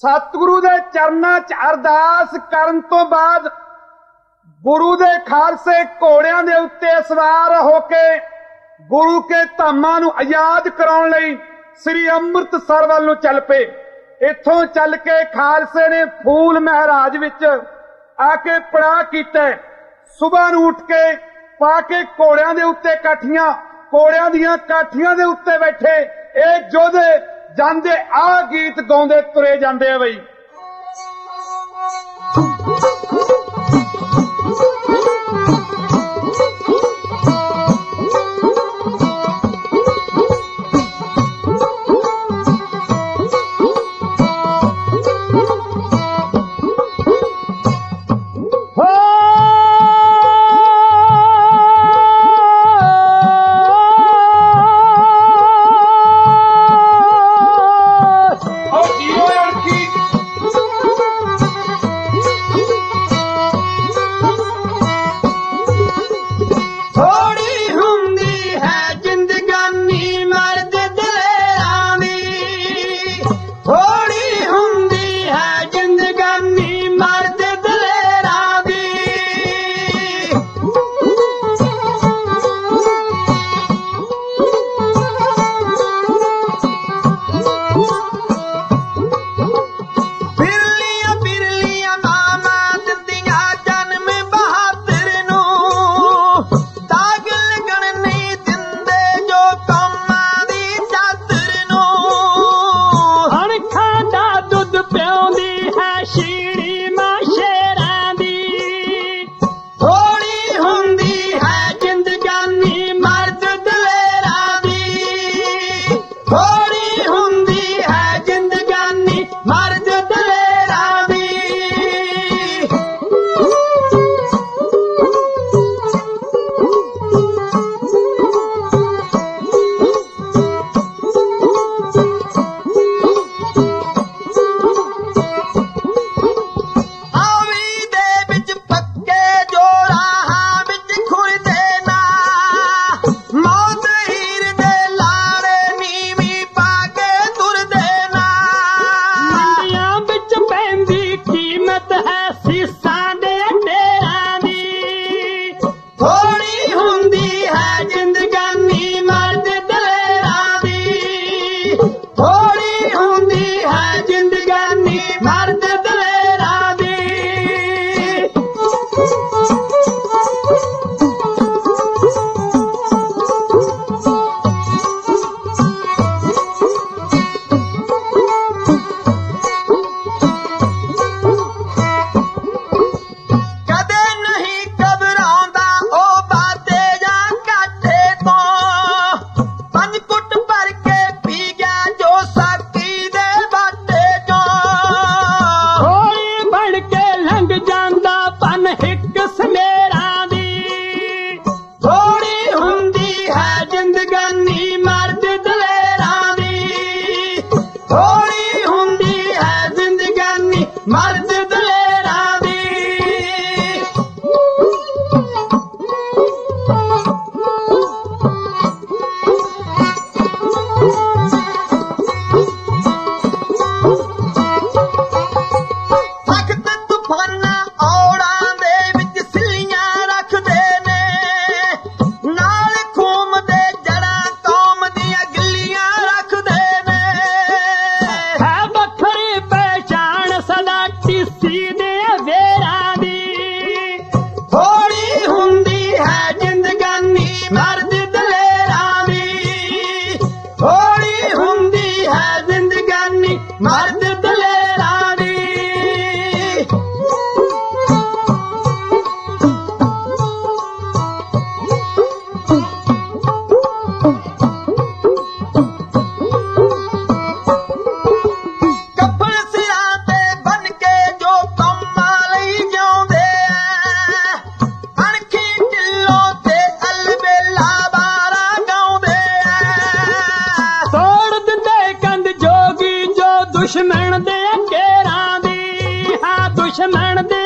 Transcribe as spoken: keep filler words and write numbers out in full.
सतगुरु दे चरनां च अरदास करन तो बाद गुरु दे खालसे घोड़ियां दे उत्ते सवार होके गुरु के धामां नूं आजाद कराउण लई श्री अमृतसर वल नूं चल पे। इत्थों चल के खालसे ने फूल महराज विच आके पड़ाव कीता। सुबह नूं उठ के पाके घोड़ियां दे उत्ते काठियां घोड़ियां दीयां काठियां दे उत्ते बैठे ये जोधे जांदे आ गीत गाउंदे तुरे जांदे आ बई। दुश्मन दे घेरां दी, हाँ दुश्मन दे